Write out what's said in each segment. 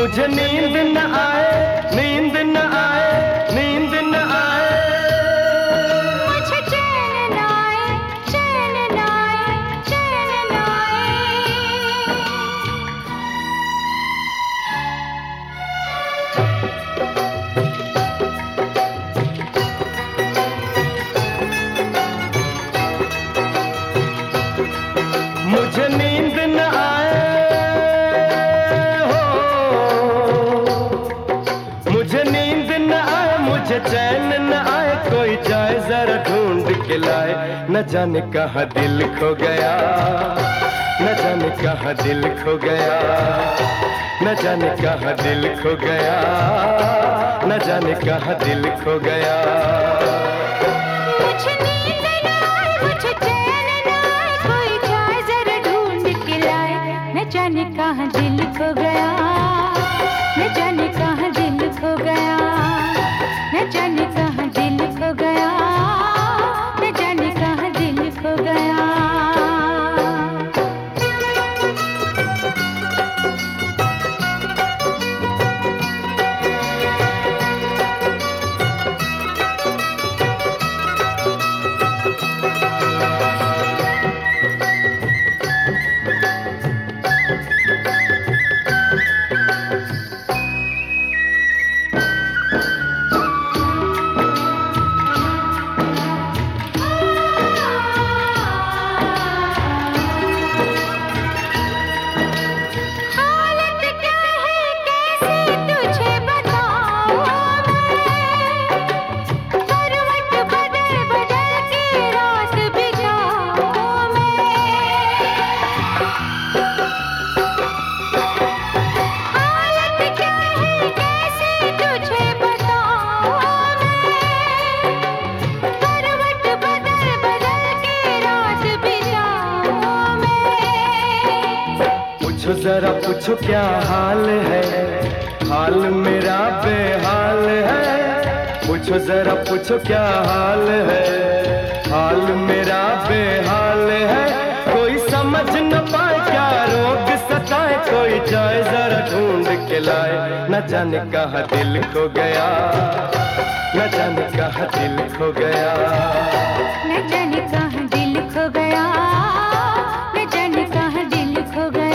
मुझे नींद न आए, नींद न आए, नींद न आए, मुझे चैन न आए, चैन न आए, चैन न आए। मुझे नींद न आए, मुझे नींद न आए, मुझे चैन न आए, कोई जाए जरा ढूंढ के लाए। न जाने कहाँ दिल खो गया, न जाने कहाँ दिल खो गया, न जाने कहाँ दिल खो गया, न जाने कहाँ दिल खो गया। मुझे नींद न आए, मुझे चैन न आए, कोई जाए जरा ढूंढ के लाए। न जाने कहाँ दिल खो गया, न जाने कहाँ दिल खो गया, न जाने कहाँ दिल खो गया, न जाने कहाँ दिल खो गया। जरा पूछो क्या हाल है, हाल मेरा बेहाल है। पूछो जरा पूछो क्या हाल है, हाल मेरा बेहाल है। कोई समझ न पाए क्या रोग सताए, कोई जाए जरा ढूंढ के लाए। न जाने कहाँ दिल खो गया, न जाने कहाँ दिल खो गया, न जाने कहाँ दिल खो गया, न जाने कहाँ दिल खो गया।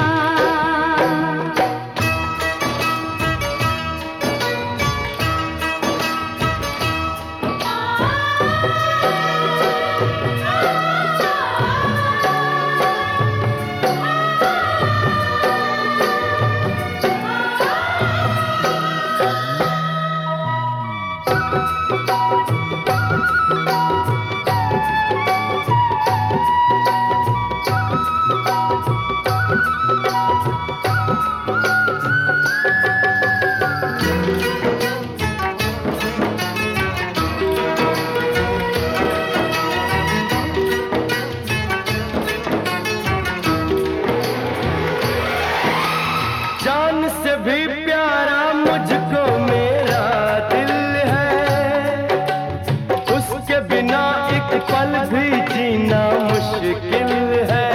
जान से भी प्यारा मुझको मेरा दिल है, उसके बिना एक पल भी जीना मुश्किल है।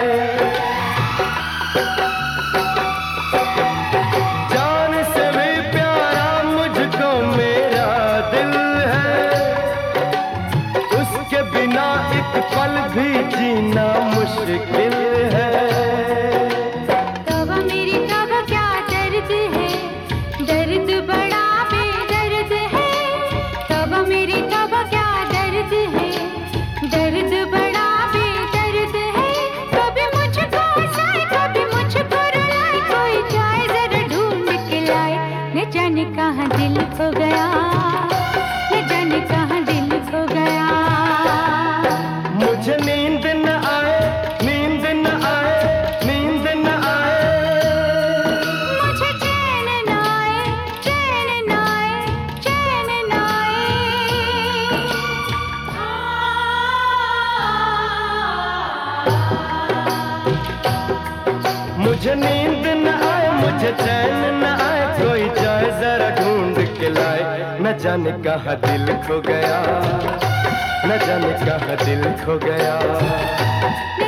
जान से भी प्यारा मुझको मेरा दिल है, उसके बिना एक पल भी जीना मुश्किल है। दर्द बड़ा बेदर्द है, तब मेरी तब क्या दर्द है, दर्द बड़ा बेदर्द है। कभी मुझको हंसाए, कभी मुझको रुलाए, कोई जाए जरा ढूंढ के लाए। न जाने कहाँ दिल खो गया, न जाने कहाँ दिल खो गया। मुझे नींद न आए, नींद न आए, नींद न आए, मुझे चैन न आए, चैन न आए, चैन न आए। मुझे नींद न आए, मुझे चैन न आए, कोई जाए जरा ढूंढ के लाए। न जाने कहाँ दिल खो गया, न जाने कहाँ दिल खो गया।